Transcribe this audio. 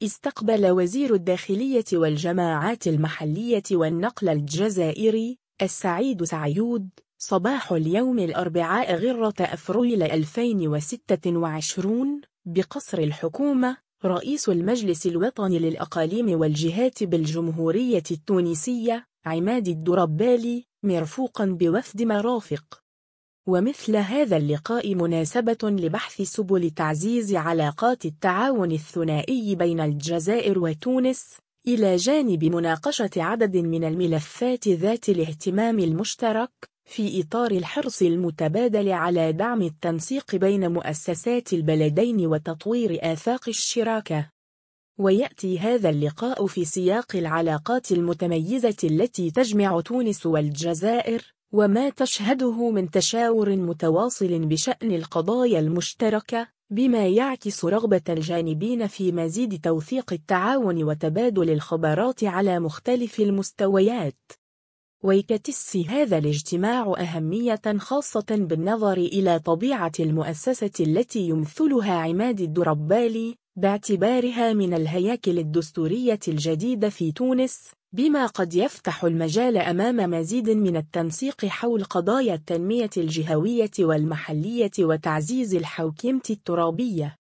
استقبل وزير الداخلية والجماعات المحلية والنقل الجزائري السعيد سعيود صباح اليوم الأربعاء غرة أفريل 2026 بقصر الحكومة رئيس المجلس الوطني للأقاليم والجهات بالجمهورية التونسية عماد الدربالي مرفوقا بوفد مرافق. ومثل هذا اللقاء مناسبة لبحث سبل تعزيز علاقات التعاون الثنائي بين الجزائر وتونس إلى جانب مناقشة عدد من الملفات ذات الاهتمام المشترك في إطار الحرص المتبادل على دعم التنسيق بين مؤسسات البلدين وتطوير آفاق الشراكة. ويأتي هذا اللقاء في سياق العلاقات المتميزة التي تجمع تونس والجزائر وما تشهده من تشاور متواصل بشأن القضايا المشتركة بما يعكس رغبة الجانبين في مزيد توثيق التعاون وتبادل الخبرات على مختلف المستويات. ويكتسي هذا الاجتماع أهمية خاصة بالنظر إلى طبيعة المؤسسة التي يمثلها عماد الدربالي باعتبارها من الهياكل الدستورية الجديدة في تونس بما قد يفتح المجال أمام مزيد من التنسيق حول قضايا التنمية الجهوية والمحلية وتعزيز الحوكمة الترابية.